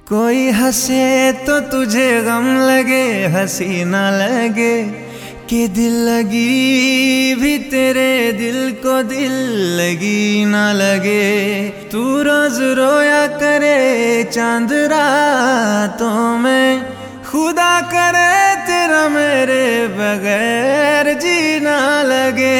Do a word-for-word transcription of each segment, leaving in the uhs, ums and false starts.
कोई हंसे तो तुझे गम लगे, हंसी ना लगे कि दिल लगी भी तेरे दिल को दिल लगी ना लगे। तू रोज रोया करे चांद रातों में, खुदा करे तेरा मेरे बगैर जी ना लगे।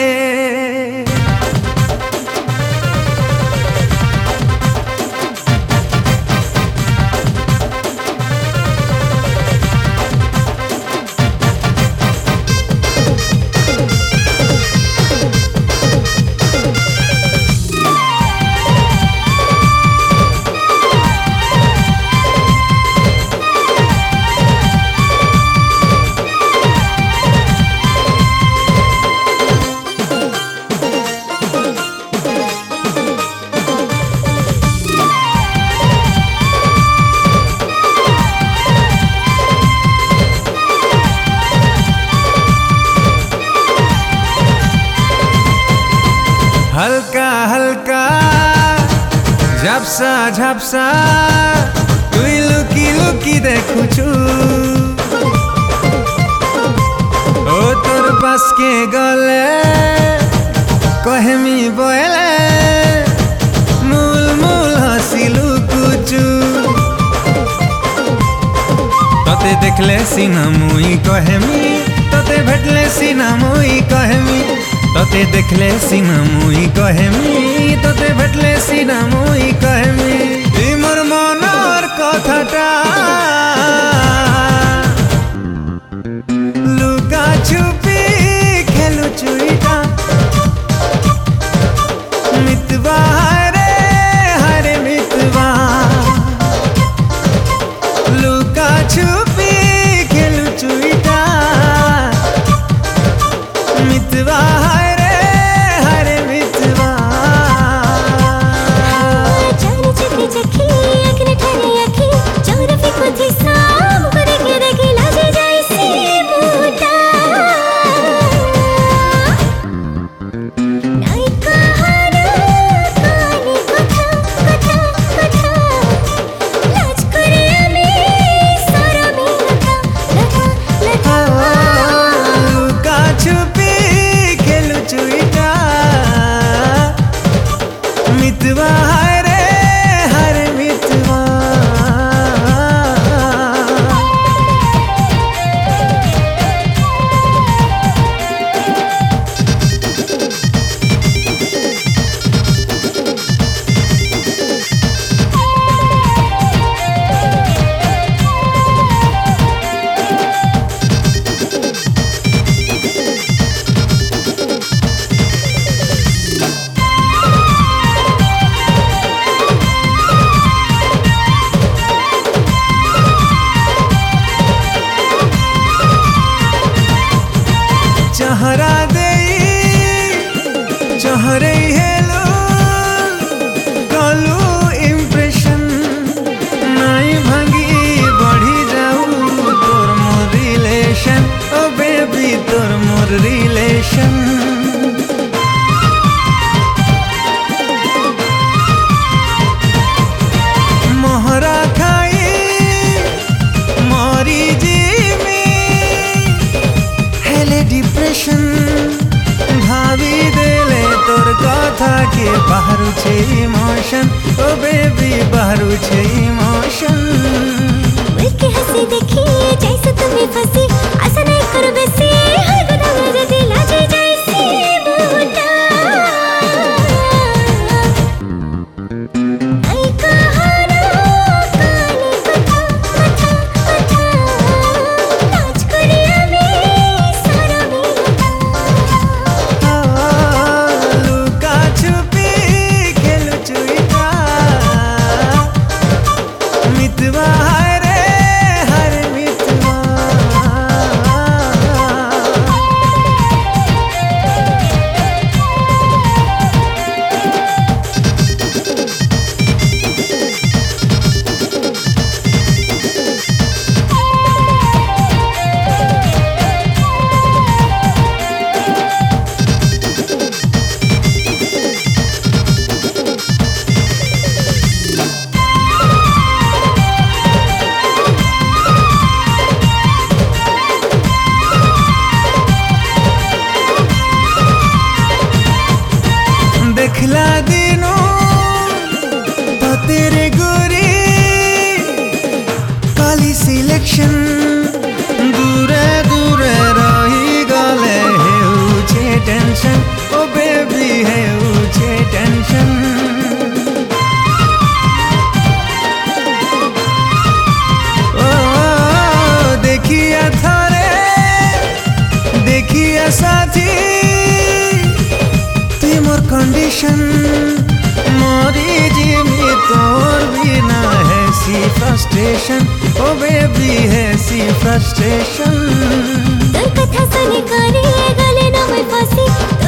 हल्का हल्का झपसा झपसा तुई लुकी लुकी देखु छु, ओ तोर बस के गले कहमी बोले मूल मूल हसी लुकुचु। तते देखले सीना मुई कहमी, तते भेटले सीना मुई कहमी, तते देखले सीना मुई कहमी, तते भेटले सीना मुई कहमी। ई मोर मनर कथाटा लुका छुपी खेलु चुईटा, मितवा रे हरे मितवा, लुका छुपी खेलु चुईटा, मितवा मितवा रे हरे मितवा। चहरा दे चहरे हेलो कलू इम्प्रेशन नहीं भांगी बढ़ी जाऊ तोर मोर रिलेशन, ओ बेबी तोर मोर रिलेशन। मोहरा खाई मोरी जीमी हेले डिप्रेशन, भाभी देले तोर कथा के बाहरु छे इमोशन, ओ बेबी बाहरु छे इमोशन। मुझके हंसी देखी जैसे तुम्हें फंसी, ऐसा नहीं कर बेसी हर बदा मेरे दिल आज जैसे बूटा। आई कहाना कानी कथा कथा कथा, नाच करिया में सारा मिलता। लुका छुपी खेलु चुईटा, frustration, oh baby है सी frustration। তোর কথা শুনে কানে গলে না মই ফাঁসি